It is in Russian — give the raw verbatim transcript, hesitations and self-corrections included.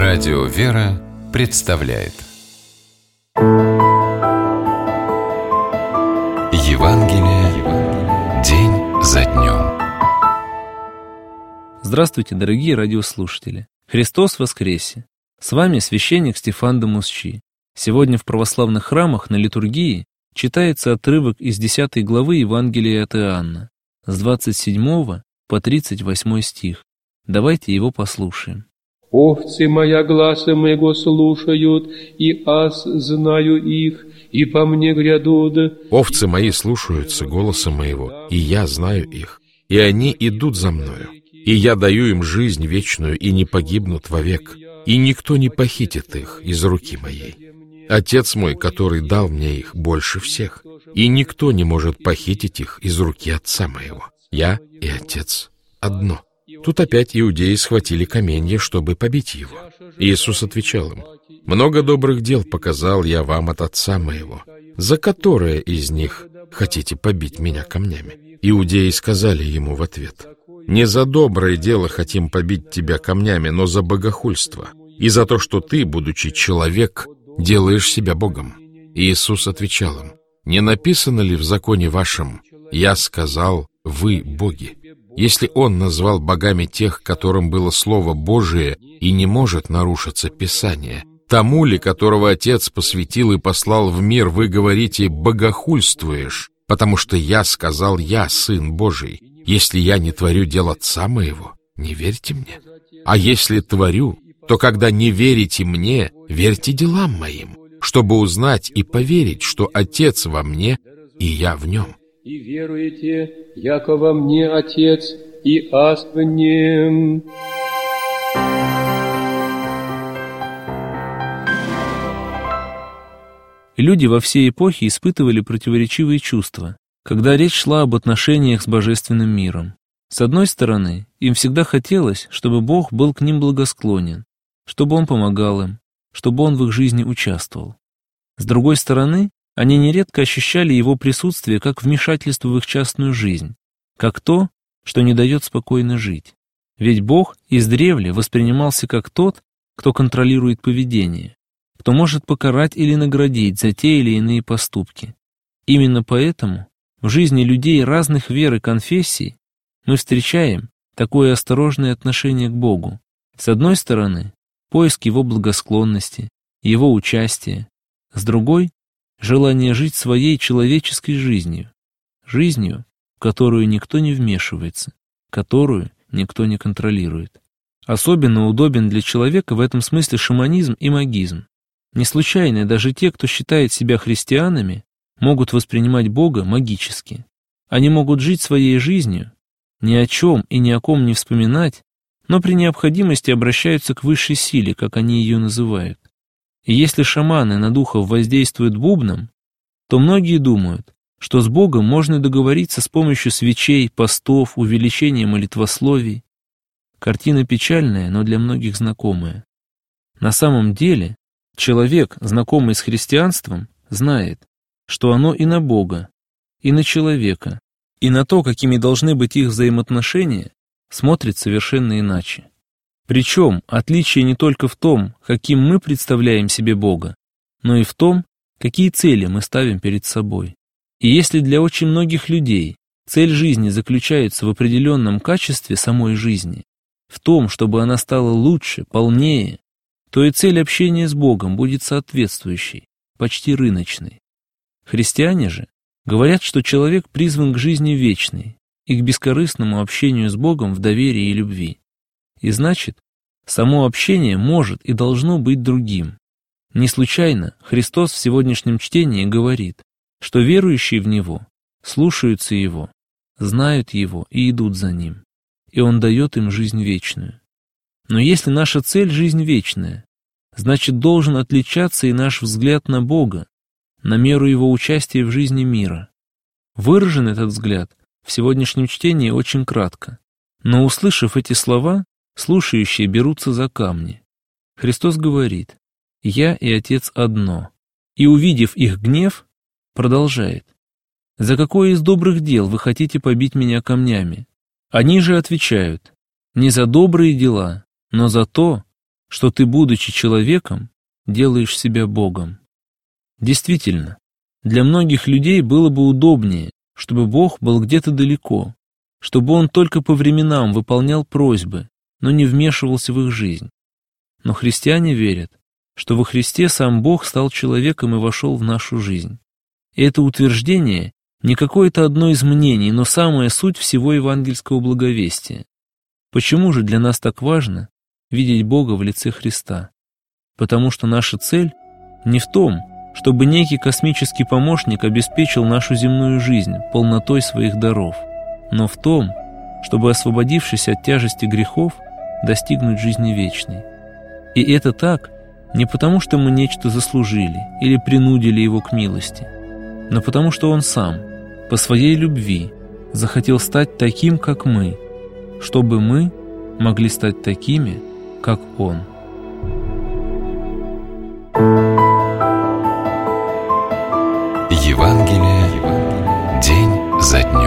Радио «Вера» представляет Евангелие день за днем. Здравствуйте, дорогие радиослушатели! Христос воскресе! С вами священник Стефан де Мусчи. Сегодня в православных храмах на литургии читается отрывок из десятой главы Евангелия от Иоанна, с двадцать седьмого по тридцать восьмой стих. Давайте его послушаем. «Овцы моя гласа моего слушают, и аз знаю их, и по мне грядут». Овцы мои слушаются голоса моего, и я знаю их, и они идут за мною. И я даю им жизнь вечную, и не погибнут вовек, и никто не похитит их из руки моей. Отец мой, который дал мне их, больше всех, и никто не может похитить их из руки Отца моего. Я и Отец одно». Тут опять иудеи схватили каменья, чтобы побить его. Иисус отвечал им: «Много добрых дел показал я вам от Отца моего. За которое из них хотите побить меня камнями?» Иудеи сказали ему в ответ: «Не за доброе дело хотим побить тебя камнями, но за богохульство, и за то, что ты, будучи человек, делаешь себя Богом». Иисус отвечал им: «Не написано ли в законе вашем: я сказал, вы боги?» Если он назвал богами тех, которым было Слово Божие, и не может нарушиться Писание, тому ли, которого Отец посвятил и послал в мир, вы говорите: богохульствуешь, потому что я сказал, я Сын Божий. Если я не творю дел Отца моего, не верьте мне. А если творю, то когда не верите мне, верьте делам моим, чтобы узнать и поверить, что Отец во мне, и я в нем. «И веруете, яко во мне Отец, и аз в нем». Люди во всей эпохе испытывали противоречивые чувства, когда речь шла об отношениях с божественным миром. С одной стороны, им всегда хотелось, чтобы Бог был к ним благосклонен, чтобы Он помогал им, чтобы Он в их жизни участвовал. С другой стороны, они нередко ощущали Его присутствие как вмешательство в их частную жизнь, как то, что не дает спокойно жить. Ведь Бог издревле воспринимался как тот, кто контролирует поведение, кто может покарать или наградить за те или иные поступки. Именно поэтому в жизни людей разных вер и конфессий мы встречаем такое осторожное отношение к Богу. С одной стороны, поиск Его благосклонности, Его участия, с другой — желание жить своей человеческой жизнью, жизнью, в которую никто не вмешивается, которую никто не контролирует. Особенно удобен для человека в этом смысле шаманизм и магизм. Не случайно даже те, кто считает себя христианами, могут воспринимать Бога магически. Они могут жить своей жизнью, ни о чем и ни о ком не вспоминать, но при необходимости обращаются к высшей силе, как они ее называют. И если шаманы на духов воздействуют бубном, то многие думают, что с Богом можно договориться с помощью свечей, постов, увеличения молитвословий. Картина печальная, но для многих знакомая. На самом деле, человек, знакомый с христианством, знает, что оно и на Бога, и на человека, и на то, какими должны быть их взаимоотношения, смотрит совершенно иначе. Причем отличие не только в том, каким мы представляем себе Бога, но и в том, какие цели мы ставим перед собой. И если для очень многих людей цель жизни заключается в определенном качестве самой жизни, в том, чтобы она стала лучше, полнее, то и цель общения с Богом будет соответствующей, почти рыночной. Христиане же говорят, что человек призван к жизни вечной и к бескорыстному общению с Богом в доверии и любви. И значит, само общение может и должно быть другим. Не случайно Христос в сегодняшнем чтении говорит, что верующие в Него слушаются Его, знают Его и идут за Ним, и Он дает им жизнь вечную. Но если наша цель — жизнь вечная, значит, должен отличаться и наш взгляд на Бога, на меру Его участия в жизни мира. Выражен этот взгляд в сегодняшнем чтении очень кратко, но, услышав эти слова, слушающие берутся за камни. Христос говорит: «Я и Отец одно», и, увидев их гнев, продолжает: «За какое из добрых дел вы хотите побить меня камнями?» Они же отвечают: «Не за добрые дела, но за то, что ты, будучи человеком, делаешь себя Богом. Действительно, для многих людей было бы удобнее, чтобы Бог был где-то далеко, чтобы Он только по временам выполнял просьбы, но не вмешивался в их жизнь. Но христиане верят, что во Христе сам Бог стал человеком и вошел в нашу жизнь. И это утверждение не какое-то одно из мнений, но самая суть всего евангельского благовестия. Почему же для нас так важно видеть Бога в лице Христа? Потому что наша цель не в том, чтобы некий космический помощник обеспечил нашу земную жизнь полнотой своих даров, но в том, чтобы, освободившись от тяжести грехов, достигнуть жизни вечной. И это так не потому, что мы нечто заслужили или принудили Его к милости, но потому, что Он сам, по Своей любви, захотел стать таким, как мы, чтобы мы могли стать такими, как Он. Евангелие день за днем.